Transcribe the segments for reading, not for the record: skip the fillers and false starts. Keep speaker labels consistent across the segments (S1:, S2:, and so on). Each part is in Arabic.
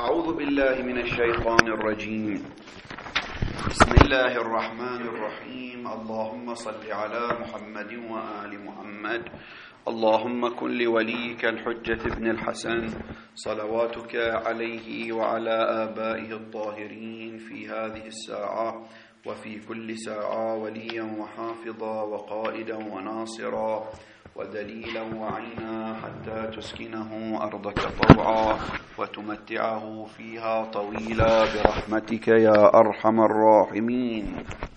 S1: أعوذ بالله من الشيطان الرجيم. بسم الله الرحمن الرحيم. اللهم صل على محمد وآل محمد. اللهم كن لوليك الحجة ابن الحسن صلواتك عليه وعلى آبائه الطاهرين في هذه الساعة وفي كل ساعة وليا وحافظا وقائدا وناصرا ودليلا وعينا حتى تسكنه أرضك طوعا وتمتعه فيها طويلا برحمتك يا أرحم الراحمين.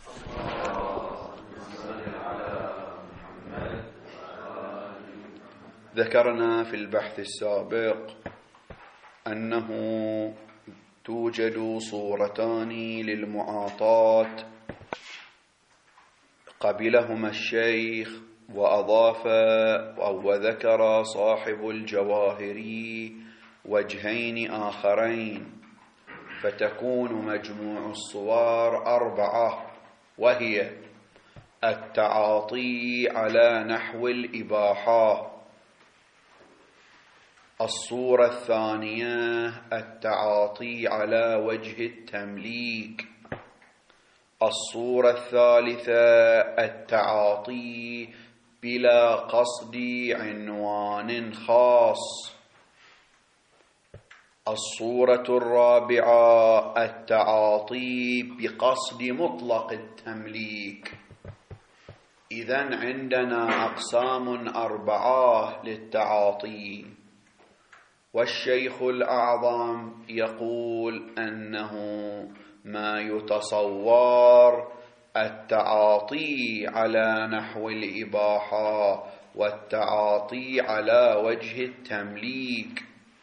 S1: ذكرنا في البحث السابق أنه توجد صورتان للمعاطاة قبلهما الشيخ وأضاف وذكر صاحب الجواهري وجهين آخرين، فتكون مجموع الصور 4، وهي التعاطي على نحو الإباحة، الصورة الثانية التعاطي على وجه التمليك، الصورة الثالثة التعاطي بلا قصد عنوان خاص، الصورة الرابعة التعاطي بقصد مطلق التمليك. إذن عندنا أقسام 4 للتعاطي، والشيخ الأعظم يقول أنه ما يتصور التعاطي على نحو الإباحة والتعاطي على وجه التمليك،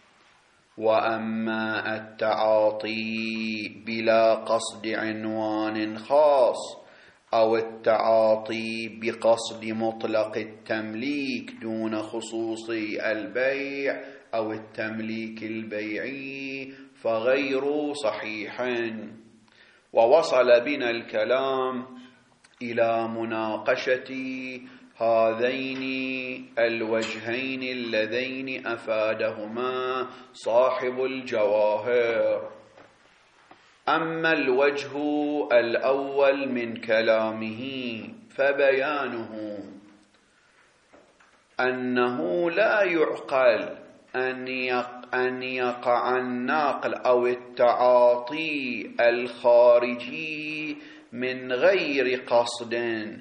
S1: وأما التعاطي بلا قصد عنوان خاص أو التعاطي بقصد مطلق التمليك دون خصوص البيع أو التمليك البيعي فغير صحيح. ووصل بنا الكلام إلى مناقشة هذين الوجهين اللذين أفادهما صاحب الجواهر. أما الوجه الأول من كلامه فبيانه أنه لا يعقل أن يقع النقل أو التعاطي الخارجي من غير قصد،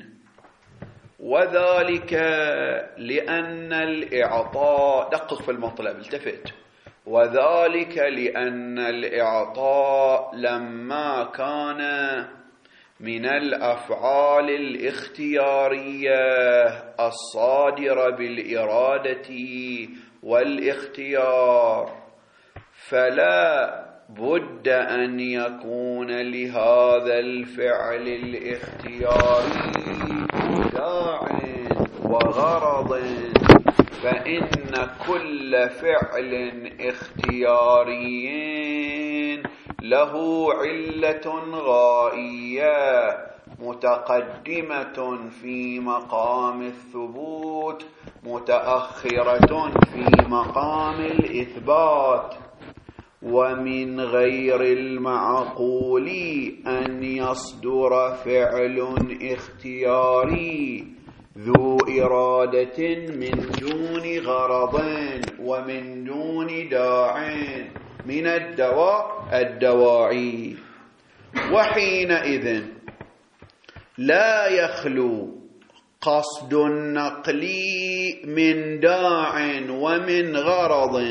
S1: وذلك لأن الإعطاء، دقق في المطلب التفت، وذلك لأن الإعطاء لما كان من الأفعال الاختيارية الصادرة بالإرادة والاختيار، فلا بد أن يكون لهذا الفعل الاختياري داع وغرض، فإن كل فعل اختياري له علة غائية متقدمة في مقام الثبوت متأخرة في مقام الإثبات. ومن غير المعقول أن يصدر فعل اختياري ذو إرادة من دون غرض ومن دون داع من الدواعي، وحينئذ لا يخلو قصد النقل من داع ومن غرض،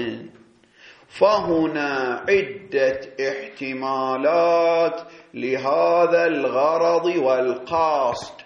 S1: فهنا عدة احتمالات لهذا الغرض والقصد.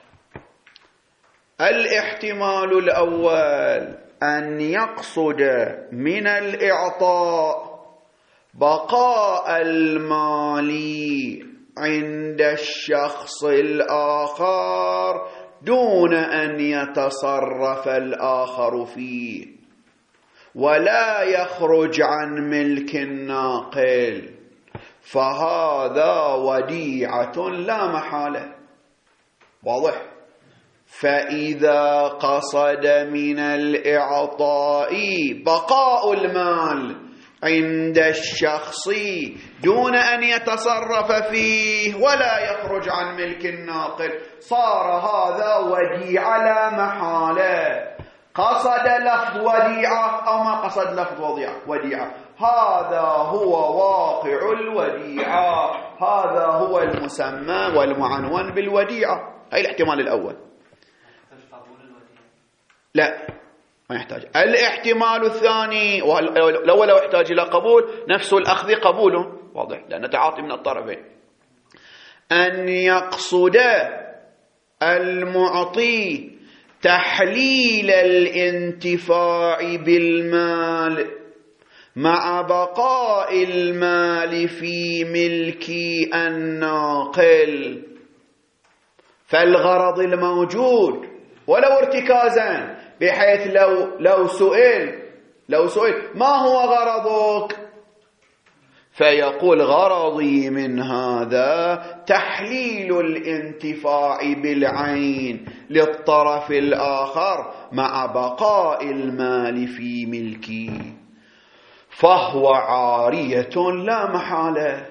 S1: الاحتمال الأول أن يقصد من الإعطاء بقاء المال عند الشخص الآخر دون أن يتصرف الآخر فيه ولا يخرج عن ملك الناقل، فهذا وديعة لا محالة. واضح؟ فإذا قصد من الإعطاء بقاء المال عند الشخص دون أن يتصرف فيه ولا يخرج عن ملك الناقل، صار هذا وديعة لا محالة. قصد لفظ وديعة أو ما قصد لفظ وديعة، هذا هو واقع الوديعة، هذا هو المسمى والمعنون بالوديعة. هاي الاحتمال الأول. لا ما يحتاج. الاحتمال الثاني لو يحتاج إلى قبول، نفس الأخذ قبول واضح لأن تعاطي من الطرفين. أن يقصد المعطي تحليل الانتفاع بالمال مع بقاء المال في ملك الناقل، فالغرض الموجود ولو ارتكازا، بحيث لو سئل ما هو غرضك، فيقول غرضي من هذا تحليل الانتفاع بالعين للطرف الآخر مع بقاء المال في ملكي، فهو عارية لا محالة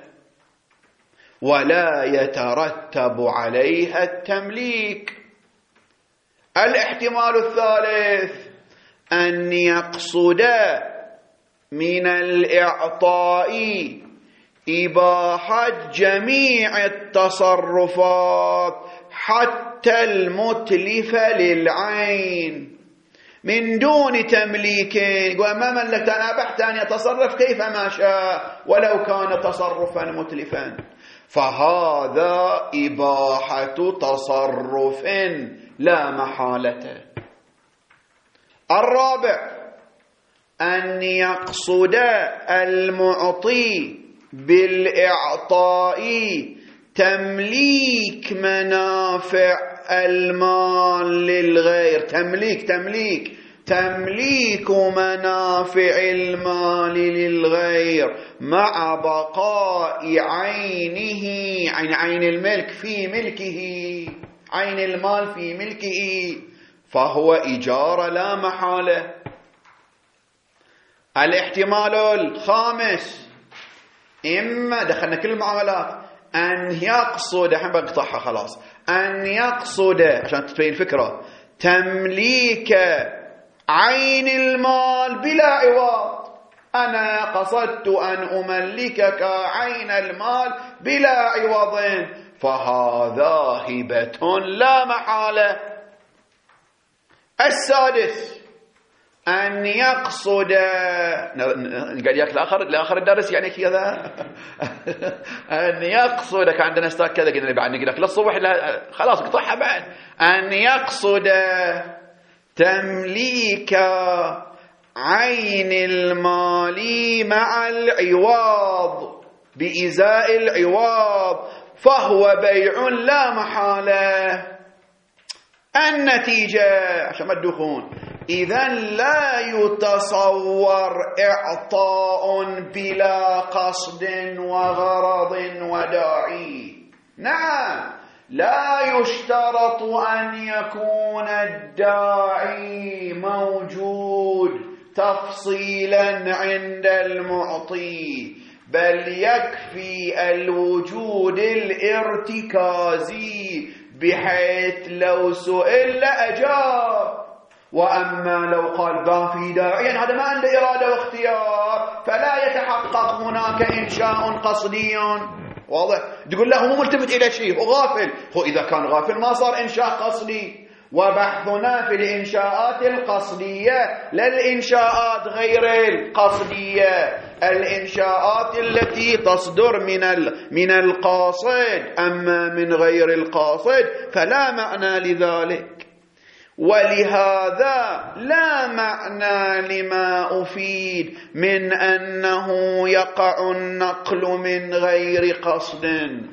S1: ولا يترتب عليها التمليك. الاحتمال الثالث أن يقصد من الإعطاء إباحة جميع التصرفات حتى المتلفة للعين من دون تمليك، وما ملكت أنا أبحت أن يتصرف كيفما شاء ولو كان تصرفا متلفا، فهذا إباحة تصرف لا محالة. الرابع أن يقصد المعطي بالإعطاء تمليك منافع المال للغير، تمليك منافع المال للغير مع بقاء عينه، عين الملك في ملكه، عين المال في ملكه، فهو إجارة لا محالة. الاحتمال الخامس إما دخلنا كل المعاملات أن يقصد، الحين بقطعها خلاص، أن يقصد عشان تبين الفكرة تمليك عين المال بلا عوض، أنا قصدت أن أملكك عين المال بلا عوض، فهذا هبة لا محالة. السادس أن يقصد، قال ياك لآخر الدرس يعني كذا أن يقصد، كان عندنا استاذ كذا قلنا بعد نقول لك للصبح خلاص قطعها بعد، أن يقصد تمليك عين المال مع العوض بإزاء العوض، فهو بيع لا محالة. النتيجة عشان ما تدخون، إذن لا يتصور إعطاء بلا قصد وغرض وداعي. نعم لا يشترط أن يكون الداعي موجود تفصيلا عند المعطي، بل يكفي الوجود الارتكازي بحيث لو سئل لأجاب، وأما لو قال ما في داعي هذا ما عنده إرادة واختيار فلا يتحقق هناك إنشاء قصدي واضح. تقول له مو ملتفت إلى شيء وغافل، هو إذا كان غافل ما صار إنشاء قصدي. وبحثنا في الإنشاءات القصدية لا الإنشاءات غير القصدية، الإنشاءات التي تصدر من القاصد، أما من غير القاصد فلا معنى لذلك. ولهذا لا معنى لما أفيد من أنه يقع النقل من غير قصد،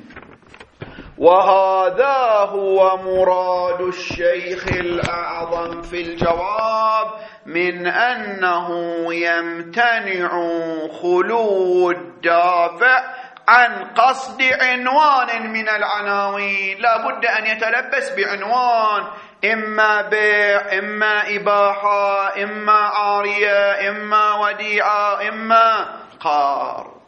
S1: وهذا هو مراد الشيخ الأعظم في الجواب من أنه يمتنع خلو الدافع عن قصد عنوان من العناوين، لا بد أن يتلبس بعنوان، إما بيع، إما إباحة، إما عارية، إما وديعة، إما قرض،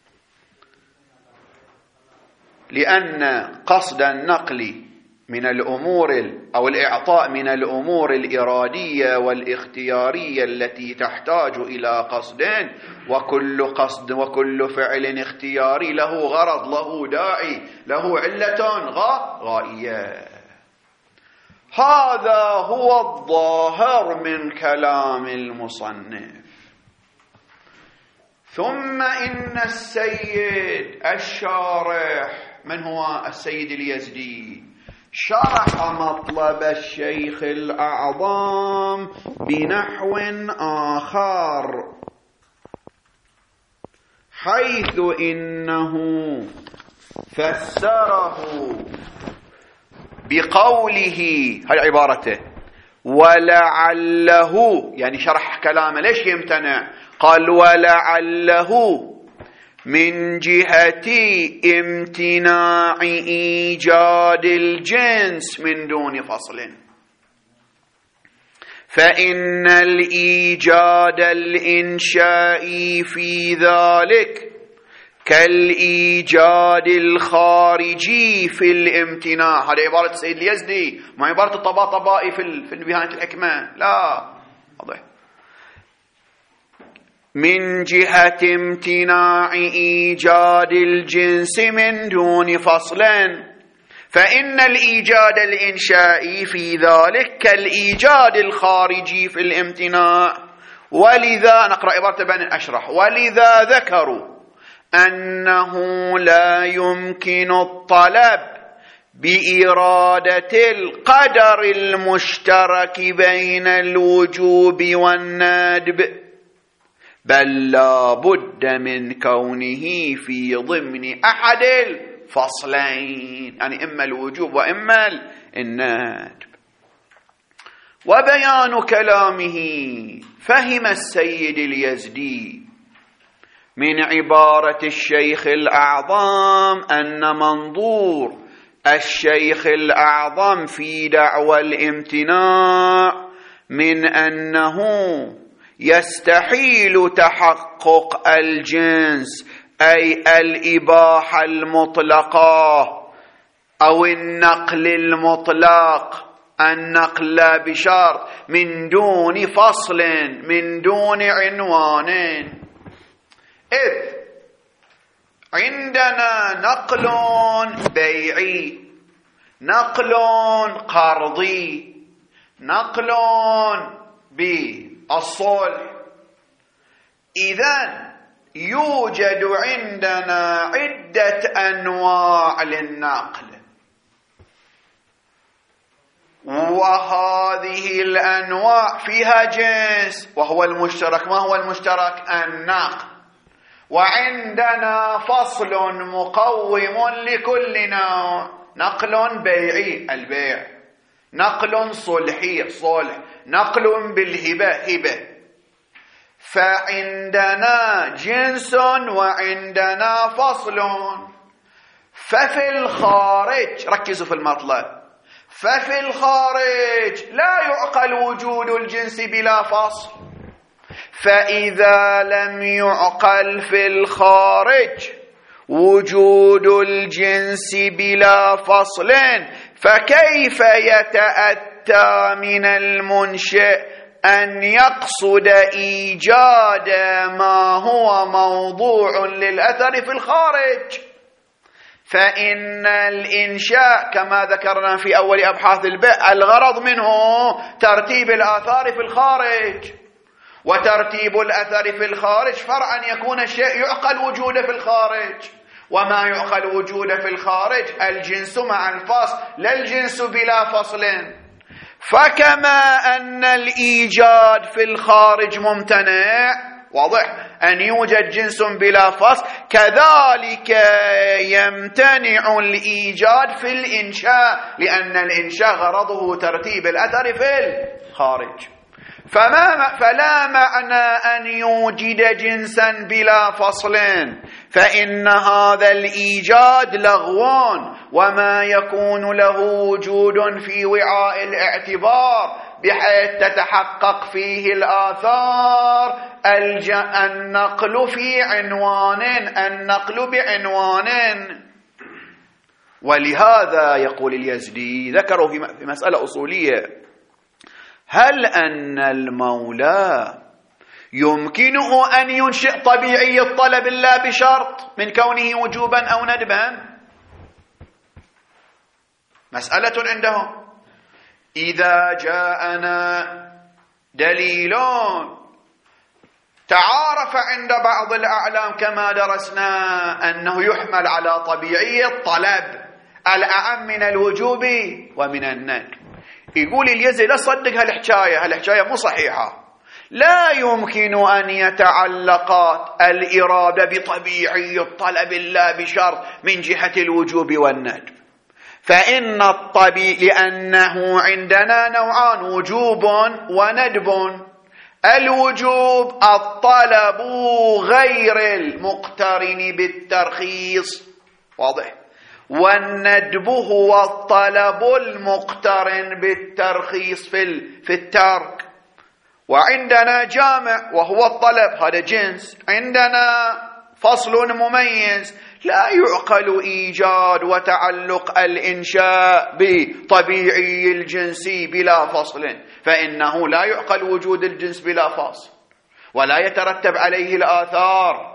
S1: لأن قصد النقل من الأمور أو الإعطاء من الأمور الإرادية والاختيارية التي تحتاج إلى قصدين، وكل قصد وكل فعل اختياري له غرض، له داعي، له علة غائية. هذا هو الظاهر من كلام المصنف. ثم إن السيد الشارح، من هو السيد اليزدي، شرح مطلب الشيخ الأعظم بنحو آخر، حيث إنه فسره بقوله، هاي عبارته، ولعله، يعني شرح كلامه. ليش يمتنع؟ قال ولعله من جهة امتناع إيجاد الجنس من دون فصل، فإن الإيجاد الإنشائي في ذلك كالإيجاد الخارجي في الامتناع. هذه عبارة السيد اليزدي، ما عبارة الطباطبائي في نهاية الحكمة، لا، واضح. من جهة امتناع إيجاد الجنس من دون فصل، فإن الإيجاد الإنشائي في ذلك كالإيجاد الخارجي في الامتناع. ولذا نقرأ عبارة بن أشرح، ولذا ذكروا أنه لا يمكن الطلب بإرادة القدر المشترك بين الوجوب والندب، بل لا بد من كونه في ضمن أحد الفصلين، يعني إما الوجوب وإما الندب. وبيان كلامه، فهم السيد اليزدي من عبارة الشيخ الأعظم أن منظور الشيخ الأعظم في دعوى الامتناع من أنه يستحيل تحقق الجنس، أي الإباحة المطلقة أو النقل المطلق، النقل بشرط من دون فصل، من دون عنوان. إذ عندنا نقل بيعي، نقل قرضي، نقل بالصلح، إذن يوجد عندنا عدة أنواع للنقل، وهذه الأنواع فيها جنس وهو المشترك. ما هو المشترك؟ النقل. وعندنا فصل مقوم لكل نوع، نقل بيعي البيع، نقل صلحي صلح، نقل بالهبة هبة. فعندنا جنس وعندنا فصل. ففي الخارج، ركزوا في المطلب، ففي الخارج لا يعقل وجود الجنس بلا فصل. فإذا لم يعقل في الخارج وجود الجنس بلا فصل، فكيف يتأتى من المنشئ أن يقصد إيجاد ما هو موضوع للأثر في الخارج؟ فإن الإنشاء كما ذكرنا في أول أبحاث البيع الغرض منه ترتيب الآثار في الخارج، وترتيب الأثر في الخارج فرع أن يكون الشيء يعقل وجوده في الخارج، وما يعقل وجوده في الخارج الجنس مع الفصل، لا الجنس بلا فصل. فكما أن الإيجاد في الخارج ممتنع، واضح أن يوجد جنس بلا فصل، كذلك يمتنع الإيجاد في الإنشاء، لأن الإنشاء غرضه ترتيب الأثر في الخارج. فلا معنى أن يوجد جنسا بلا فصل، فإن هذا الإيجاد لغو، وما يكون له وجود في وعاء الاعتبار بحيث تتحقق فيه الآثار النقل في عنوان، النقل بعنوان. ولهذا يقول اليزدي، ذكروا في مسألة أصولية: هل أن المولى يمكنه أن ينشئ طبيعي الطلب لا بشرط من كونه وجوبا أو ندبا؟ مسألة عندهم. إذا جاءنا دليل تعارف عند بعض الأعلام كما درسنا أنه يحمل على طبيعي الطلب الأعم من الوجوب ومن الندب، يقول اليزدي لا صدق هالحكاية مو صحيحة. لا يمكن أن يتعلق الإرادة بطبيعي الطلب لا بشرط من جهة الوجوب والندب، فإن لأنه عندنا نوعان: وجوب وندب. الوجوب الطلب غير المقترن بالترخيص، واضح، والندب هو الطلب المقترن بالترخيص في الترك. وعندنا جامع وهو الطلب، هذا جنس. عندنا فصل مميز، لا يعقل إيجاد وتعلق الإنشاء بطبيعي الجنس بلا فصل، فإنه لا يعقل وجود الجنس بلا فصل ولا يترتب عليه الآثار.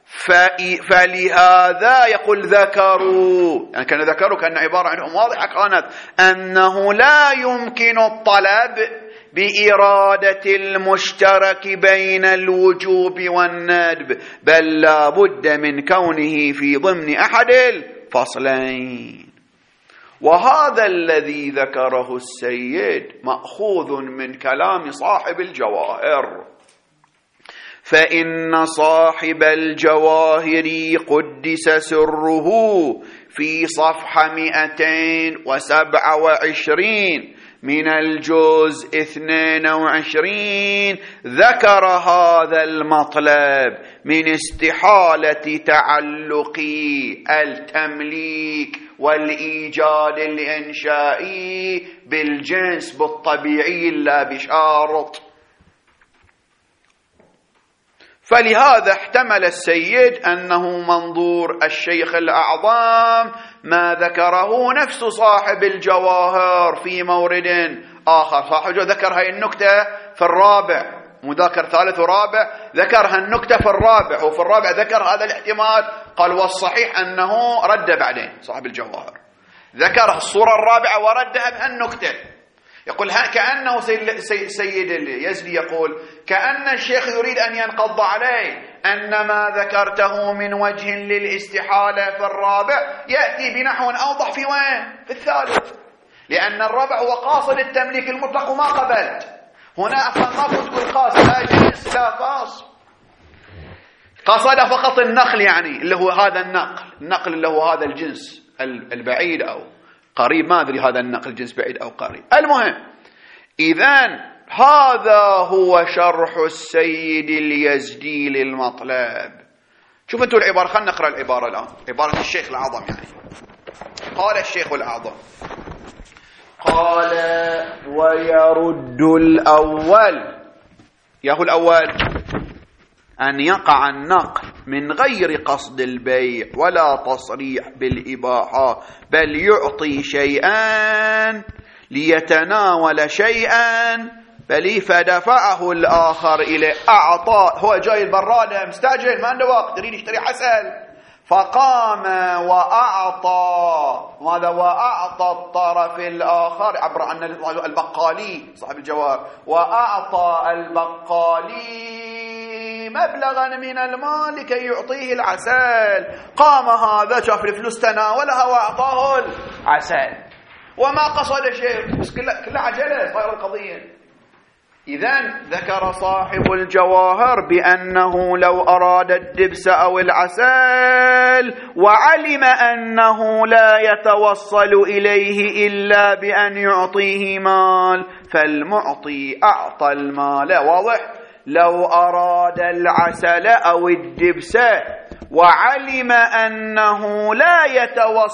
S1: فلهذا يقول ذكروا، يعني كان ذكروا كأن عبارة عنهم واضحة كانت، أنه لا يمكن الطلب بإرادة المشترك بين الوجوب والندب، بل لا بد من كونه في ضمن أحد الفصلين. وهذا الذي ذكره السيد مأخوذ من كلام صاحب الجواهر، فإن صاحب الجواهر قدس سره في صفحة 227 من الجزء 22 ذكر هذا المطلب من استحالة تعلق التمليك والإيجاد الإنشائي بالجنس بالطبيعي لا بشرط. فلهذا احتمل السيد أنه منظور الشيخ الأعظم ما ذكره نفس صاحب الجواهر في مورد آخر. صاحب ذكر هاي النكتة في الرابع، مذاكر ثالث ورابع، ذكر هالنكتة في الرابع، وفي الرابع ذكر هذا الاحتمال. قال والصحيح أنه رد بعدين صاحب الجواهر ذكر الصورة الرابعة وردها بهالنكتة. يقول كأنه سيد اليزدي يقول كأن الشيخ يريد أن ينقض عليه أن ما ذكرته من وجه للاستحالة في الرابع يأتي بنحو أوضح في وين؟ في الثالث، لأن الرابع هو قاصد التمليك المطلق وما قبلت. هنا أصلا ما كنت تقول قاصد، لا جنس لا قاص، قصد فقط النقل، يعني اللي هو هذا النقل اللي هو هذا الجنس البعيد أو قريب، ما أدري هذا النقل جنس بعيد أو قريب. المهم، إذن هذا هو شرح السيد اليزدي للمطلب. شوف أنتوا العبارة، خلنا نقرأ العبارة الآن، عبارة الشيخ الأعظم. يعني قال الشيخ الأعظم، قال ويرد الأول، يهو الأول أن يقع النقل من غير قصد البيع ولا تصريح بالإباحة، بل يعطي شيئا ليتناول شيئا، بل فدفعه الآخر إليه. أعطى، هو جاي البرادة مستعجل ما عنده وقت، يريد يشتري عسل، فقام وأعطى. ماذا؟ وأعطى الطرف الآخر، عبر عن البقالي صاحب الجواب، وأعطى البقالي مبلغا من المال لكي يعطيه العسل. قام هذا شاف الفلوس تناولها وأعطاه العسل وما قصد شيء، بس كل عجلة صار القضية. إذن ذكر صاحب الجواهر بأنه لو أراد الدبس أو العسل وعلم أنه لا يتوصل إليه إلا بأن يعطيه مال، فالمعطي أعطى المال. واضح؟ لو أراد العسل أو الدبس وعلم أنه لا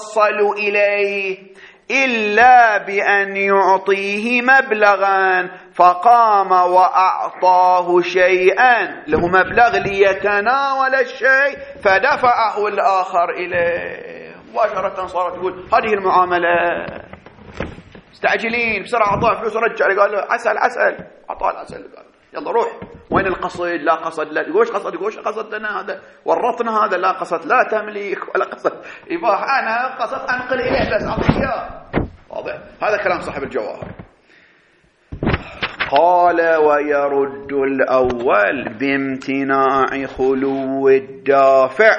S1: يتوصل إليه إلا بأن يعطيه مبلغا، فقام وأعطاه شيئا له مبلغ ليتناول الشيء فدفعه الآخر إليه مباشرة. صارت تقول هذه المعاملة مستعجلين بسرعة، أعطاه فلوس ورجع. قال له عسل عسل، أعطاه العسل، قال يلا روح. وين القصد؟ لا قصد، لا يقولش قصد، يقولش قصد لنا هذا ورطنا هذا، لا قصد لا تمليك ولا قصد إباحة، أنا قصد أنقل إليه بس أعطيه إياه. واضح؟ هذا كلام صاحب الجواهر. قال ويرد الأول بامتناع خلو الدافع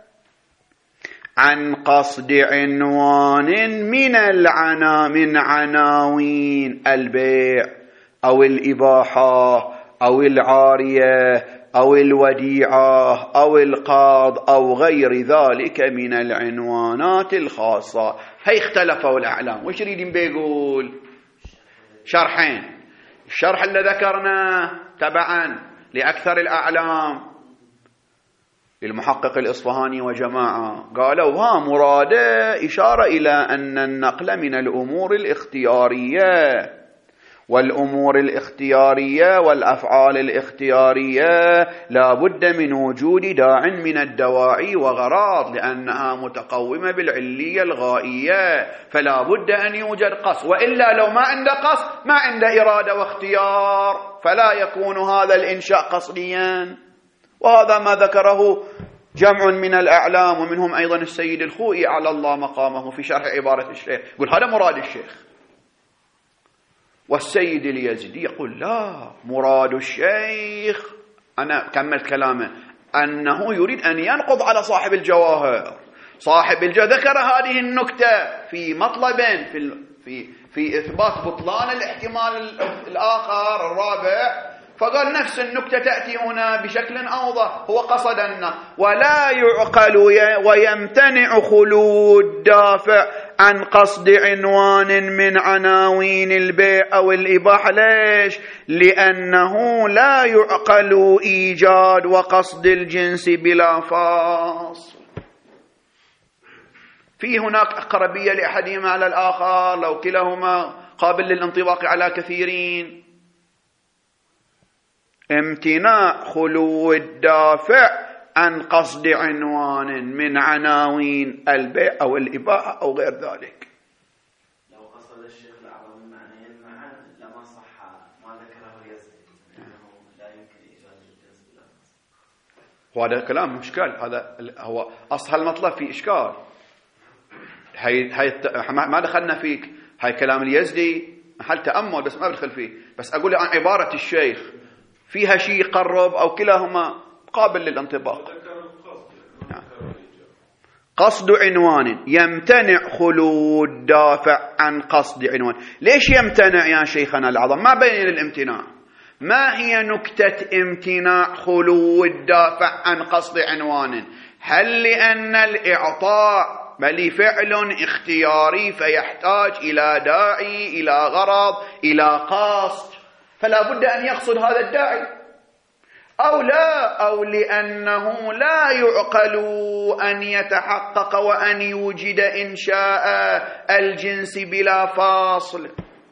S1: عن قصد عنوان من عناوين البيع أو الإباحة أو العارية أو الوديعة أو القاض أو غير ذلك من العنوانات الخاصة. هي اختلفوا الأعلام. وش يريد بيقول؟ شرحين. الشرح اللي ذكرناه تبعا لأكثر الأعلام المحقق الإصفهاني وجماعة قالوا مرادة إشارة إلى أن النقل من الأمور الاختيارية، والأمور الاختيارية والأفعال الاختيارية لا بد من وجود داع من الدواعي وغراض لأنها متقومة بالعلية الغائية، فلا بد أن يوجد قصد، وإلا لو ما عنده قصد ما عنده إرادة واختيار فلا يكون هذا الإنشاء قصديا. وهذا ما ذكره جمع من الأعلام ومنهم أيضا السيد الخوئي على الله مقامه في شرح عبارة الشيخ، يقول هذا مراد الشيخ. والسيد اليزدي يقول لا، مراد الشيخ، أنا كملت كلامه، أنه يريد أن ينقض على صاحب الجواهر. صاحب الجواهر ذكر هذه النكتة في مطلب في إثبات بطلان الاحتمال الآخر الرابع، فقال نفس النكتة تأتي هنا بشكل أوضح. هو قصد أن ولا يعقل ويمتنع خلو الدافع عن قصد عنوان من عناوين البيع أو الإباحة. ليش؟ لأنه لا يعقل إيجاد وقصد الجنس بلا فاصل. في هناك أقربية لأحدهما على الآخر لو كلاهما قابل للانطباق على كثيرين. امتناع خلو الدافع عن قصد عنوان من عناوين البيع أو الإباحة أو غير ذلك.
S2: لو قصد الشيخ الأعظم المعنيين معا لما صح ما ذكره اليزدي أنه لا يمكن إيجاد الجنس بلا فاصل.
S1: وهذا كلام مشكل، هذا هو أصل المطلب في إشكال. هاي ما دخلنا فيك، هاي كلام اليزدي محل تأمل بس ما بدخل فيه، بس أقول عن عبارة الشيخ فيها شيء قرب أو كلاهما قابل للانطباق. قصد عنوان يمتنع خلو الدافع عن قصد عنوان. ليش يمتنع يا شيخنا العظم؟ ما بين الامتناع. ما هي نكتة امتناع خلو الدافع عن قصد عنوان؟ هل لأن الإعطاء بل فعل اختياري فيحتاج إلى داعي، إلى غرض، إلى قصد، فلا بد أن يقصد هذا الداعي، أو لا، أو لأنه لا يعقل أن يتحقق وأن يوجد إنشاء الجنس بلا فاصل.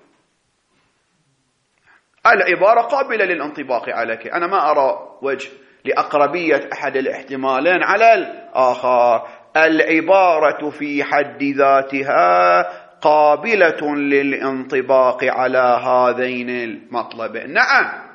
S1: العبارة قابلة للانطباق عليك. أنا ما أرى وجه لأقربية أحد الاحتمالين على الآخر. العبارة في حد ذاتها قابلة للانطباق على هذين المطلبين. نعم،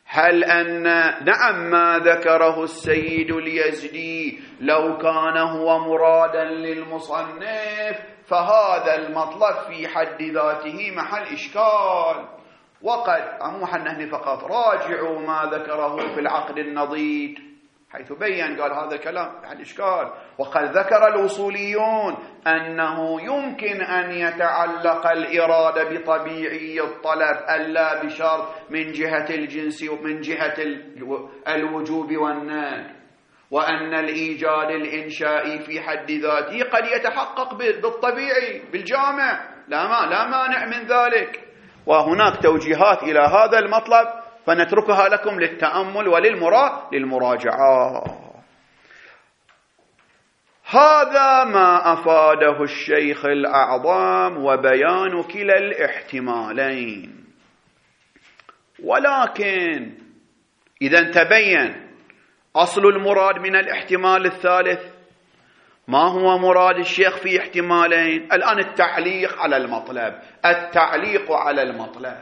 S1: نعم ما ذكره السيد اليزدي لو كان هو مرادا للمصنف فهذا المطلب في حد ذاته محل إشكال. وقد أموحنا فقط راجعوا ما ذكره في العقد النضيد حيث بيّن قال هذا الكلام محل إشكال. وقد ذكر الوصوليون أنه يمكن أن يتعلق الإرادة بطبيعي الطلب ألا بشرط من جهة الجنس ومن جهة الوجوب والنهي، وأن الإيجاد الإنشائي في حد ذاته قد يتحقق بالطبيعي بالجامع، لا مانع من ذلك. وهناك توجيهات إلى هذا المطلب فنتركها لكم للتأمل للمراجعة. هذا ما أفاده الشيخ الأعظم وبيان كلا الاحتمالين. ولكن إذا تبين أصل المراد من الاحتمال الثالث، ما هو مراد الشيخ في احتمالين؟ الآن التعليق على المطلب، التعليق على المطلب.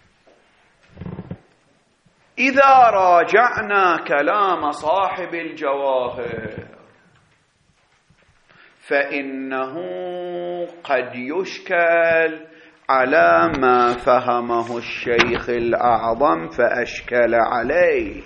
S1: إذا راجعنا كلام صاحب الجواهر فإنه قد يشكل على ما فهمه الشيخ الأعظم فأشكل عليه،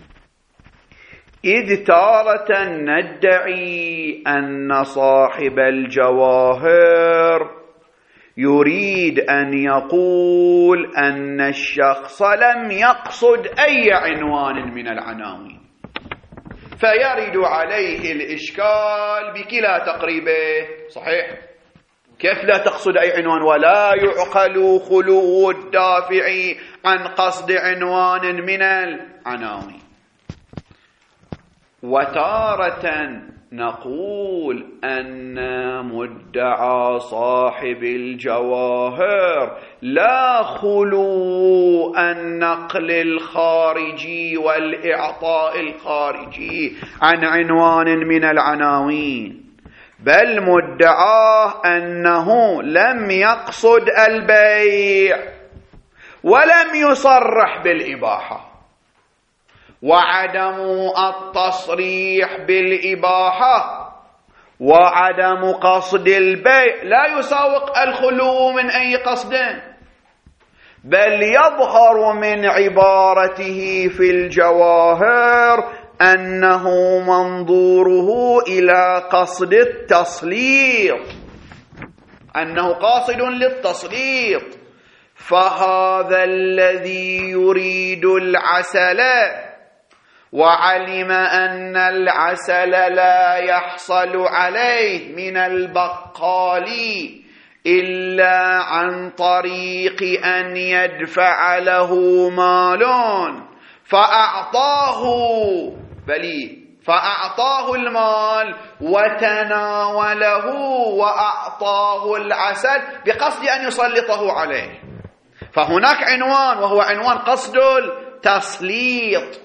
S1: إذ تارة ندعي أن صاحب الجواهر يريد أن يقول أن الشخص لم يقصد أي عنوان من العناوين، فيرد عليه الإشكال بكلا تقريبه. صحيح، كيف لا تقصد أي عنوان؟ ولا يعقل خلو الدافع عن قصد عنوان من العناوين. وتارة نقول أن مدعى صاحب الجواهر لا خلو النقل الخارجي والإعطاء الخارجي عن عنوان من العناوين، بل مدعاه أنه لم يقصد البيع ولم يصرح بالإباحة، وعدم التصريح بالإباحة وعدم قصد البيع لا يساوق الخلو من أي قصد، بل يظهر من عبارته في الجواهر أنه منظوره إلى قصد التسليط، أنه قاصد للتسليط. فهذا الذي يريد العسل وعلم أن العسل لا يحصل عليه من البقال إلا عن طريق أن يدفع له مال فأعطاه المال وتناوله وأعطاه العسل بقصد أن يسلطه عليه، فهناك عنوان وهو عنوان قصد التسليط،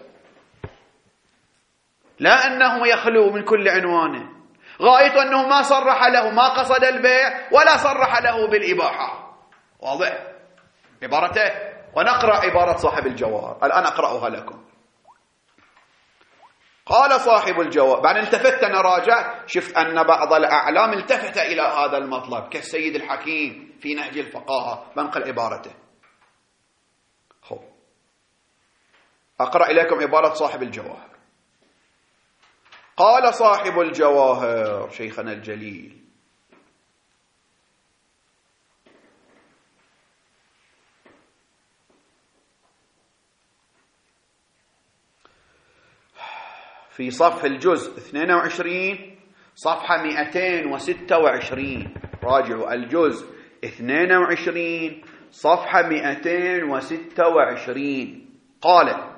S1: لا أنه يخلو من كل عنوان. غايته أنه ما صرح له، ما قصد البيع ولا صرح له بالإباحة. واضح عبارته؟ ونقرأ عبارة صاحب الجواهر الآن أقرأها لكم. قال صاحب الجواهر، بعد التفت أنا راجعت شفت أن بعض الأعلام التفت إلى هذا المطلب كالسيد الحكيم في نهج الفقاهة، بنقل عبارته. أقرأ إليكم عبارة صاحب الجواهر. قال صاحب الجواهر شيخنا الجليل: في صفحة الجزء 22 صفحة 226، راجعوا الجزء 22 صفحة 226. قال: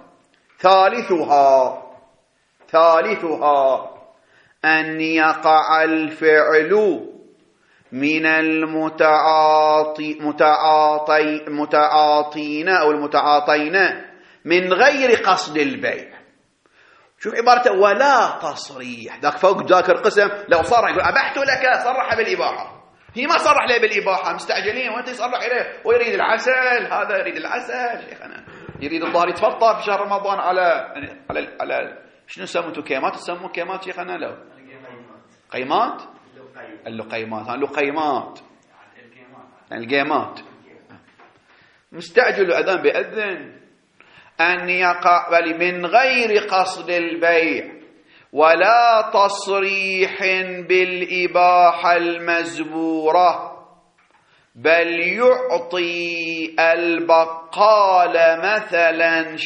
S1: ثالثها أن يقع الفعل من المتعاطين أو المتعاطين من غير قصد البيع. شوف عبارته: ولا تصريح. ذاك فوق ذاك القسم لو صرح يقول أبحت لك، صرح بالإباحة. هي ما صرح له بالإباحة، مستعجلين وانت يصرح إليه ويريد العسل. هذا يريد العسل شيخنا، يريد الظاهر يتفطر في شهر رمضان على شنو يسموه؟ كيمات. تسموه كيمات شيخنا؟ لو قيمات، اللقيمات، اللقيمات القيمات. مستعجل أذان بأذن. أن يقع من غير قصد البيع ولا تصريح بالإباحة المزبورة، بل يعطي البقال مثلا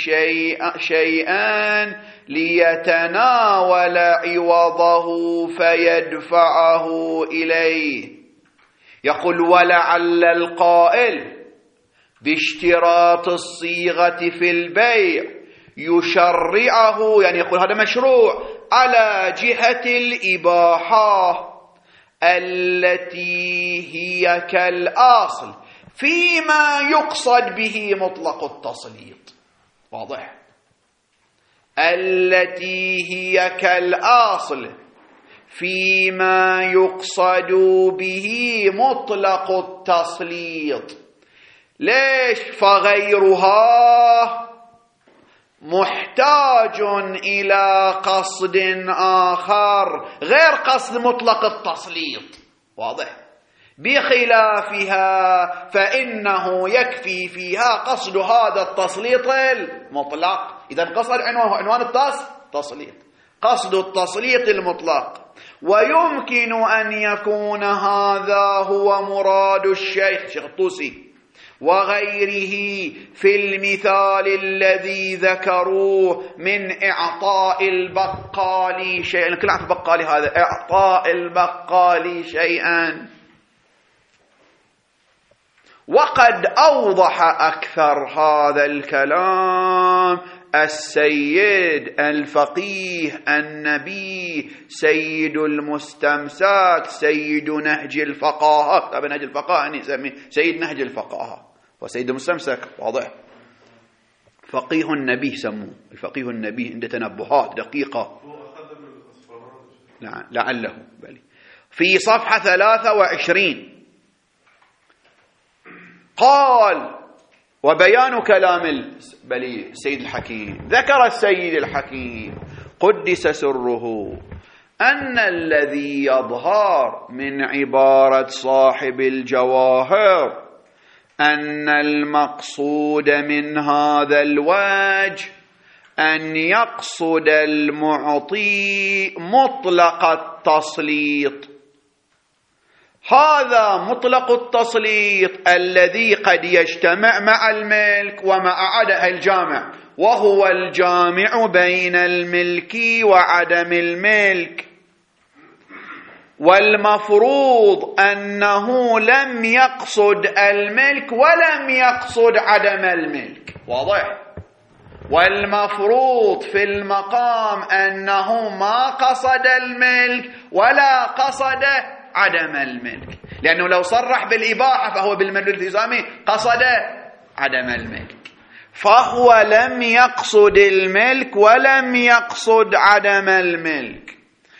S1: شيئا ليتناول عوضه فيدفعه إليه. يقول: ولعل القائل باشتراط الصيغة في البيع يشرعه، يعني يقول هذا مشروع على جهة الإباحة التي هي كالأصل فيما يقصد به مطلق التسليط. واضح؟ التي هي كالأصل فيما يقصد به مطلق التسليط. ليش؟ فغيرها محتاج إلى قصد آخر غير قصد مطلق التسليط. واضح؟ بخلافها فإنه يكفي فيها قصد هذا التسليط المطلق. إذا قصد عنوان التسليط قصد التسليط المطلق. ويمكن أن يكون هذا هو مراد الشيخ الطوسي وغيره في المثال الذي ذكروه من إعطاء البقال شيئا. كل عارف البقال هذا، إعطاء البقال شيئا. وقد أوضح أكثر هذا الكلام السيد الفقيه النبي سيد المستمسك سيد نهج الفقاهة. كتاب نهج الفقاهة نسميه سيد نهج الفقاهة وسيد المستمسك. واضح؟ فقيه النبي سموه الفقيه النبي، عنده تنبهات دقيقة لعله بلي. في صفحة 23 قال: وبيان كلام السيد الحكيم. ذكر السيد الحكيم قدس سره أن الذي يظهر من عبارة صاحب الجواهر أن المقصود من هذا الوجه أن يقصد المعطي مطلق التسليط. هذا مطلق التسليط الذي قد يجتمع مع الملك ومع عدم الجامع، وهو الجامع بين الملك وعدم الملك. والمفروض أنه لم يقصد الملك ولم يقصد عدم الملك. واضح؟ والمفروض في المقام أنه ما قصد الملك ولا قصد عدم الملك، لأنه لو صرح بالإباحة فهو بالمدلول الالتزامي قصد عدم الملك، فهو لم يقصد الملك ولم يقصد عدم الملك.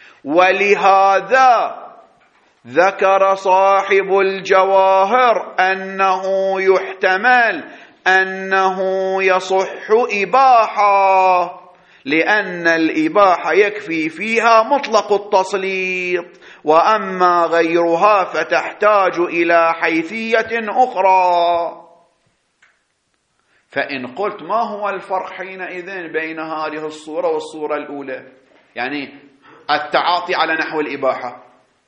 S1: ولهذا ذكر صاحب الجواهر أنه يحتمل أنه يصح إباحة، لأن الإباحة يكفي فيها مطلق التسليط، وأما غيرها فتحتاج إلى حيثية أخرى. فإن قلت ما هو الفرق حينئذ بين هذه الصورة والصورة الأولى؟ يعني التعاطي على نحو الإباحة،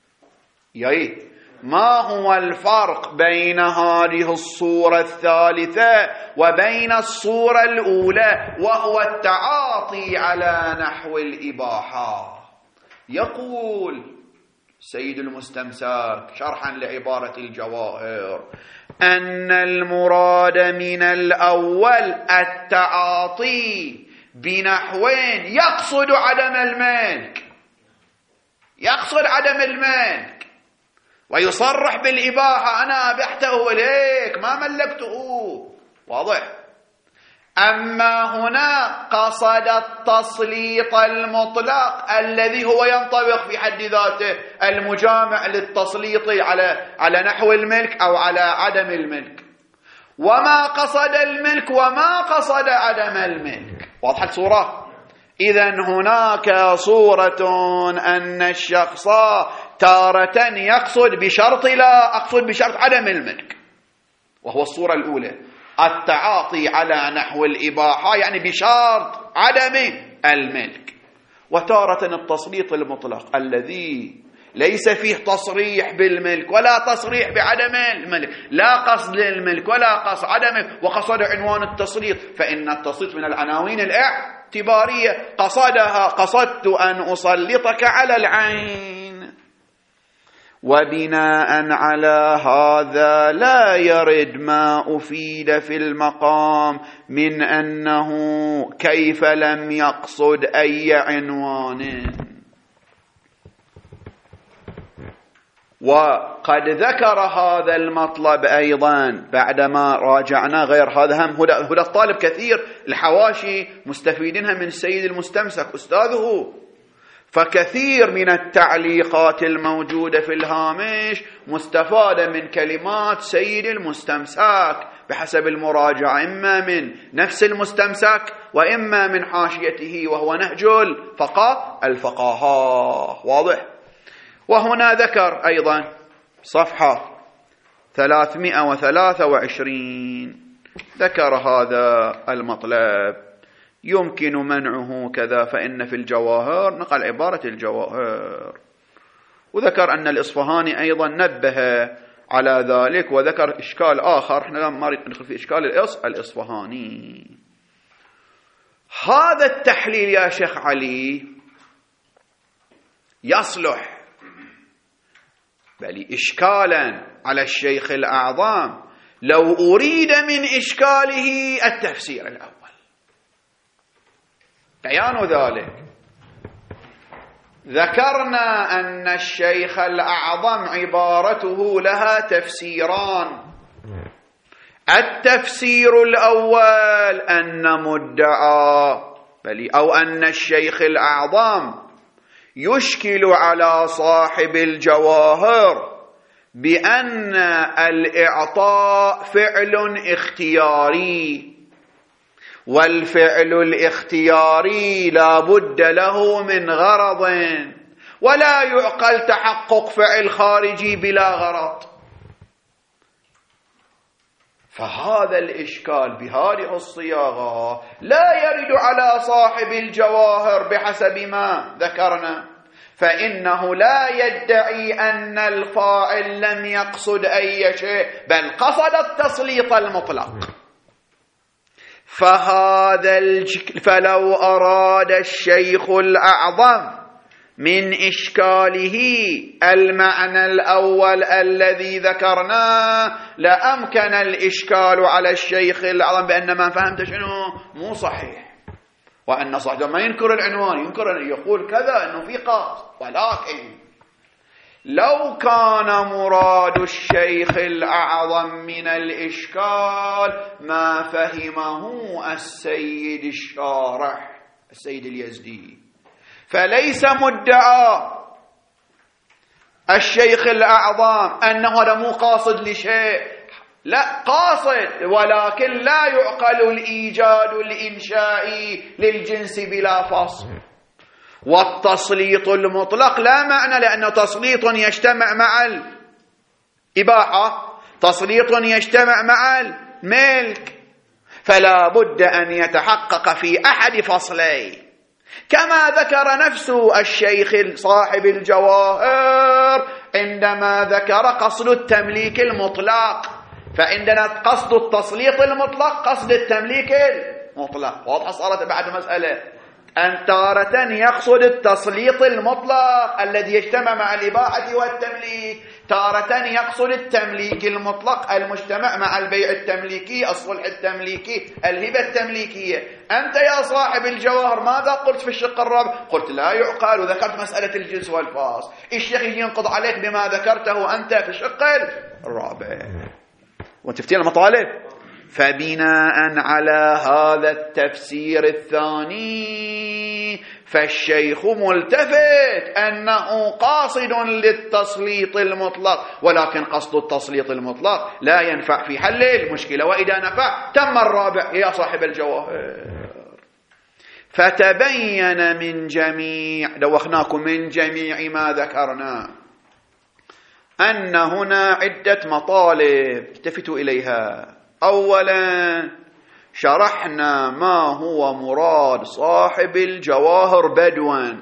S1: ما هو الفرق بين هذه الصورة الثالثة وبين الصورة الأولى وهو التعاطي على نحو الإباحة؟ يقول سيد المستمسك شرحا لعبارة الجواهر أن المراد من الأول التعاطي بنحوين يقصد عدم الملك، يقصد عدم الملك ويصرح بالإباحة، أنا أبحته إليك ما ملكته. واضح؟ أما هنا قصد التسليط المطلق الذي هو ينطبق في حد ذاته المجامع للتسليط على نحو الملك أو على عدم الملك، وما قصد الملك وما قصد عدم الملك. واضح الصورة؟ إذن هناك صورة أن الشخص تارة يقصد بشرط لا أقصد بشرط عدم الملك، وهو الصورة الأولى التعاطي على نحو الإباحة يعني بشرط عدم الملك، وتارة التسليط المطلق الذي ليس فيه تصريح بالملك ولا تصريح بعدم الملك، لا قصد للملك ولا قصد عدمه وقصد عنوان التسليط، فإن التسليط من العناوين الاعتبارية قصدها قصدت أن أسلطك على العين. وبناء على هذا لا يرد ما أفيد في المقام من أنه كيف لم يقصد أي عنوان. وقد ذكر هذا المطلب أيضا بعدما راجعنا غير هذا، هم هدى الطالب كثير الحواشي مستفيدينها من السيد المستمسك أستاذه، فكثير من التعليقات الموجودة في الهامش مستفادة من كلمات سيد المستمسك بحسب المراجعة، إما من نفس المستمسك وإما من حاشيته، وهو نهج الفقهاء. واضح؟ وهنا ذكر أيضا صفحة 323 ذكر هذا المطلب: يمكن منعه كذا فإن في الجواهر، نقل عبارة الجواهر، وذكر أن الإصفهاني أيضا نبه على ذلك، وذكر إشكال آخر احنا ما ندخل في إشكال الإصفهاني. هذا التحليل يا شيخ علي يصلح بل إشكالا على الشيخ الأعظم لو أريد من إشكاله التفسير الأول. بيان ذلك ذكرنا أن الشيخ الأعظم عبارته لها تفسيران: التفسير الأول أن مدعى أو أن الشيخ الأعظم يشكل على صاحب الجواهر بأن الإعطاء فعل اختياري، والفعل الاختياري لا بد له من غرض، ولا يعقل تحقق فعل خارجي بلا غرض. فهذا الإشكال بهذه الصياغة لا يرد على صاحب الجواهر بحسب ما ذكرنا، فإنه لا يدعي أن الفاعل لم يقصد أي شيء بل قصد التسليط المطلق. فلو أراد الشيخ الأعظم من إشكاله المعنى الأول الذي ذكرناه لأمكن الإشكال على الشيخ الأعظم بأن ما فهمت شنو مو صحيح، وأن صاحبه ما ينكر العنوان، ينكر أن يقول كذا أنه في قاصد. ولكن لو كان مراد الشيخ الأعظم من الإشكال ما فهمه السيد الشارح السيد اليزدي، فليس مدعى الشيخ الأعظم أنه هذا مو قاصد لشيء، لا قاصد، ولكن لا يعقل الإيجاد الإنشائي للجنس بلا فصل. والتسليط المطلق لا معنى، لأنه تسليط يجتمع مع الإباحة، تسليط يجتمع مع الملك، فلا بد أن يتحقق في أحد فصلين، كما ذكر نفسه الشيخ صاحب الجواهر عندما ذكر قصد التمليك المطلق. فعندنا قصد التسليط المطلق، قصد التمليك المطلق. واضح؟ صارت بعد مسألة أن تارة يقصد التسليط المطلق الذي يجتمع مع الإباحة والتمليك، تارة يقصد التمليك المطلق المجتمع مع البيع التمليكي، الصلح التمليكي، الهبة التمليكية. أنت يا صاحب الجواهر ماذا قلت في الشق الرابع؟ قلت لا يعقل، وذكرت مسألة الجنس والفاصل. الشيخ ينقض عليك بما ذكرته أنت في الشق الرابع وتفتين المطالب. فبناء على هذا التفسير الثاني فالشيخ ملتفت أنه قاصد للتسليط المطلق، ولكن قصد التسليط المطلق لا ينفع في حل المشكلة، وإذا نفع تم الرابع يا صاحب الجواهر. فتبين من جميع دوخناكم من جميع ما ذكرنا أن هنا عدة مطالب التفتوا إليها. أولا شرحنا ما هو مراد صاحب الجواهر بدوا،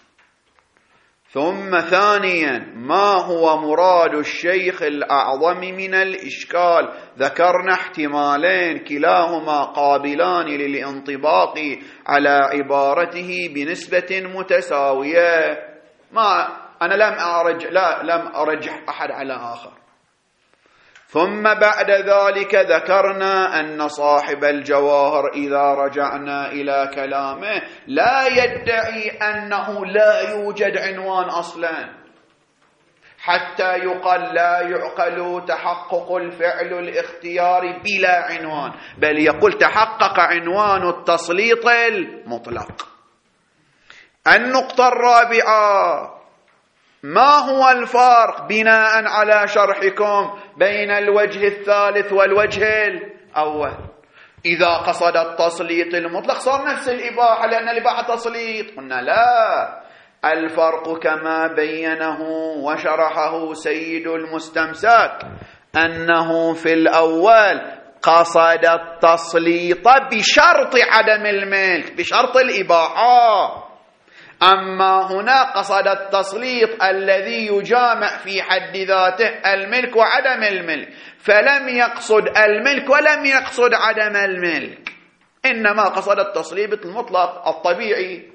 S1: ثم ثانيا ما هو مراد الشيخ الأعظم من الإشكال. ذكرنا احتمالين كلاهما قابلان للانطباق على عبارته بنسبة متساوية. أنا لم أرجح أحد على آخر. ثم بعد ذلك ذكرنا أن صاحب الجواهر إذا رجعنا إلى كلامه لا يدعي أنه لا يوجد عنوان أصلا، حتى يقال لا يعقل تحقق الفعل الاختياري بلا عنوان، بل يقول تحقق عنوان التسليط المطلق. النقطة الرابعة: ما هو الفرق بناء على شرحكم بين الوجه الثالث والوجه الأول؟ إذا قصد التسليط المطلق صار نفس الإباحة، لأن الإباحة تسليط. قلنا لا، الفرق كما بينه وشرحه سيد المستمسك أنه في الأول قصد التسليط بشرط عدم الملك، بشرط الإباحة. أما هنا قصد التسليط الذي يجامع في حد ذاته الملك وعدم الملك، فلم يقصد الملك ولم يقصد عدم الملك، إنما قصد التسليط المطلق الطبيعي.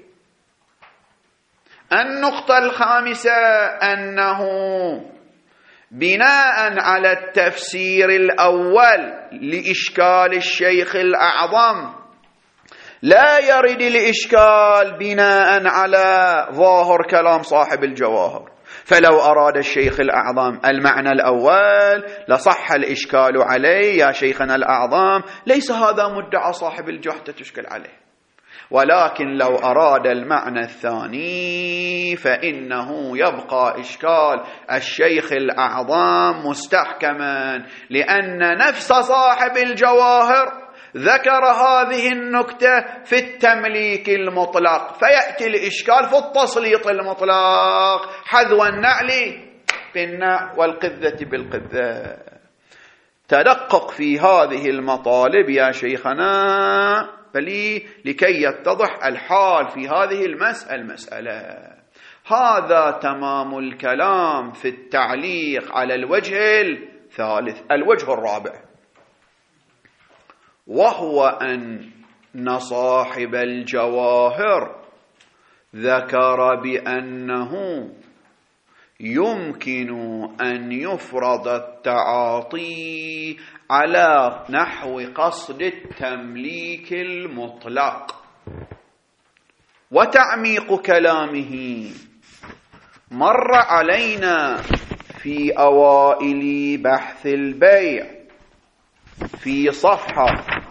S1: النقطة الخامسة: أنه بناء على التفسير الأول لإشكال الشيخ الأعظم لا يرد الإشكال بناء على ظاهر كلام صاحب الجواهر، فلو أراد الشيخ الأعظم المعنى الأول لصح الإشكال عليه. يا شيخنا الأعظم ليس هذا مدعى صاحب الجحدة تشكل عليه، ولكن لو أراد المعنى الثاني فإنه يبقى إشكال الشيخ الأعظم مستحكما، لأن نفس صاحب الجواهر ذكر هذه النكتة في التمليك المطلق، فيأتي الإشكال في التسليط المطلق، حذو النعل بالنعل والقذة بالقذة. تدقق في هذه المطالب يا شيخنا لكي يتضح الحال في هذه المسألة. هذا تمام الكلام في التعليق على الوجه الثالث. الوجه الرابع، وهو أن صاحب الجواهر ذكر بأنه يمكن أن يفرض التعاطي على نحو قصد التمليك المطلق. وتعميق كلامه مر علينا في أوائل بحث البيع في صفحة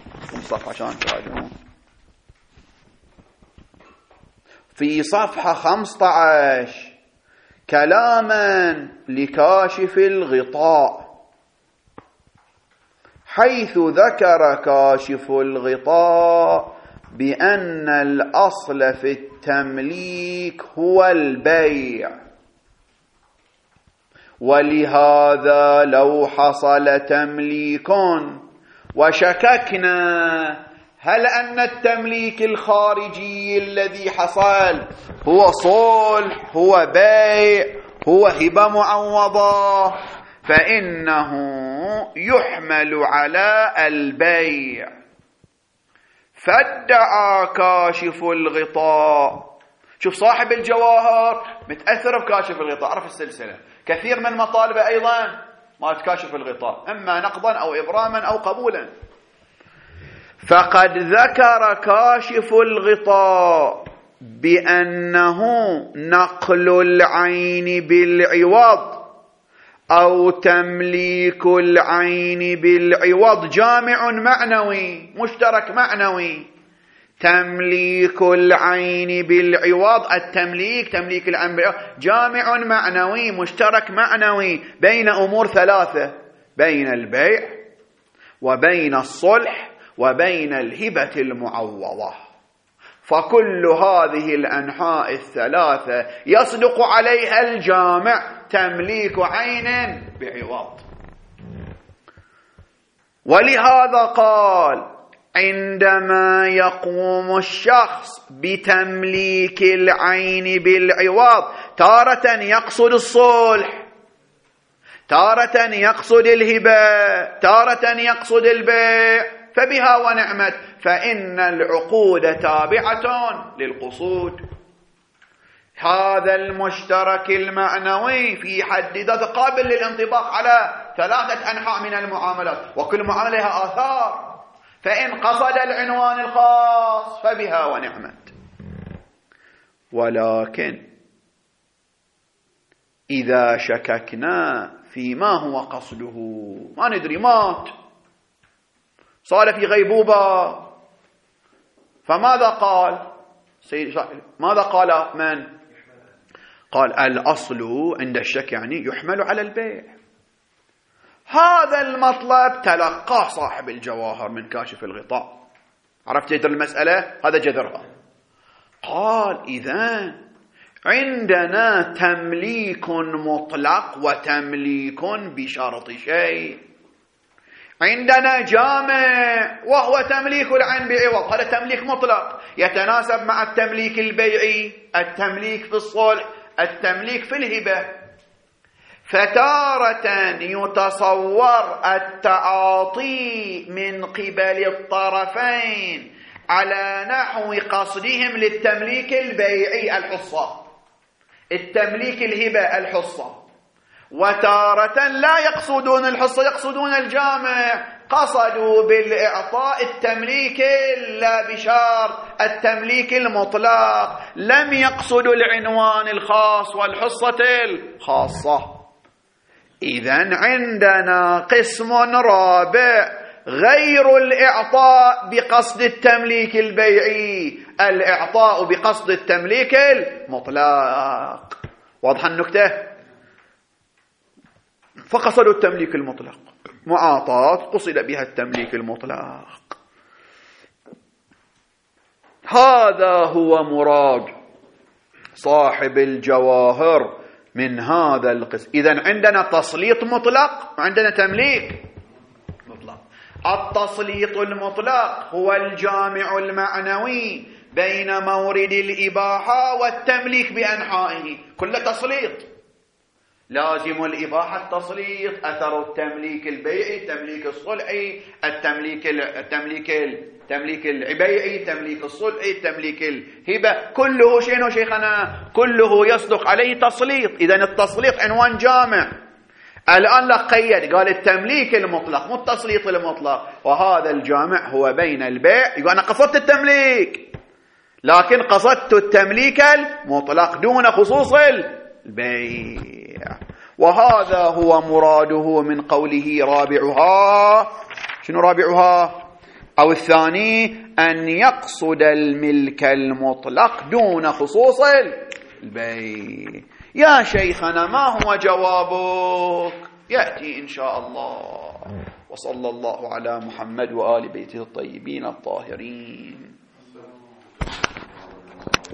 S1: في صفحة 15 كلاما لكاشف الغطاء، حيث ذكر كاشف الغطاء بأن الأصل في التمليك هو البيع، ولهذا لو حصل تمليك وشككنا هل أن التمليك الخارجي الذي حصل هو صلح، هو بيع، هو هبة معوضة، فإنه يحمل على البيع. فادعى كاشف الغطاء، شوف صاحب الجواهر متأثر بكاشف الغطاء، عرف السلسلة، كثير من مطالبه أيضا ما تكاشف الغطاء، إما نقضا أو إبراما أو قبولا. فقد ذكر كاشف الغطاء بأنه نقل العين بالعوض أو تمليك العين بالعوض جامع معنوي مشترك معنوي. تمليك العين بالعوض، التمليك تمليك العين بالعوض جامع معنوي مشترك معنوي بين أمور ثلاثة: بين البيع وبين الصلح وبين الهبة المعوضة. فكل هذه الأنحاء الثلاثة يصدق عليها الجامع تمليك عين بعوض. ولهذا قال: عندما يقوم الشخص بتمليك العين بالعوض تارة يقصد الصلح، تارة يقصد الهبة، تارة يقصد البيع، فبها ونعمت، فإن العقود تابعة للقصود. هذا المشترك المعنوي في حد ذاته قابل للانطباق على ثلاثة أنحاء من المعاملات، وكل معاملة لها آثار، فإن قصد العنوان الخاص فبها ونعمت. ولكن إذا شككنا فيما هو قصده، ما ندري، مات، صار في غيبوبة، فماذا قال ماذا قال من؟ قال الأصل عند الشك يعني يحمل على البيع. هذا المطلب تلقاه صاحب الجواهر من كاشف الغطاء. عرفت جذر المسألة؟ هذا جذرها. قال إذن عندنا تمليك مطلق وتمليك بشرط شيء. عندنا جامع وهو تمليك العين بعوض، هذا تمليك مطلق يتناسب مع التمليك البيعي، التمليك في الصلح، التمليك في الهبة. فتارة يتصور التعاطي من قبل الطرفين على نحو قصدهم للتمليك البيعي الحصة، التمليك الهبة الحصة، وتارة لا يقصدون الحصة، يقصدون الجامع، قصدوا بالإعطاء التمليك لا بشرط التمليك المطلق، لم يقصدوا العنوان الخاص والحصة الخاصة. إذن عندنا قسم رابع غير الإعطاء بقصد التمليك البيعي، الإعطاء بقصد التمليك المطلق. واضح النكتة؟ فقصدوا التمليك المطلق، معاطاة قصد بها التمليك المطلق. هذا هو مراد صاحب الجواهر من هذا القسم. إذن عندنا تسليط مطلق وعندنا تمليك مطلق. التسليط المطلق هو الجامع المعنوي بين مورد الإباحة والتمليك بأنحائه، كل تسليط. لازم الإباحة التسليط، أثر التمليك البيعي، التمليك الصلحي، التمليك البيعي، التمليك الصلحي، التمليك الهبة، كله شنو شيخنا؟ كله يصدق عليه تسليط. إذن التسليط عنوان جامع. الآن لا قيد، قال التمليك المطلق مو التسليط المطلق، وهذا الجامع هو بين البيع. يقول أنا قصدت التمليك لكن قصدت التمليك المطلق دون خصوص البيع. وهذا هو مراده من قوله رابعها. شنو رابعها؟ أو الثاني أن يقصد الملك المطلق دون خصوص البيع. يا شيخنا ما هو جوابك؟ يأتي إن شاء الله. وصلى الله على محمد وآل بيته الطيبين الطاهرين.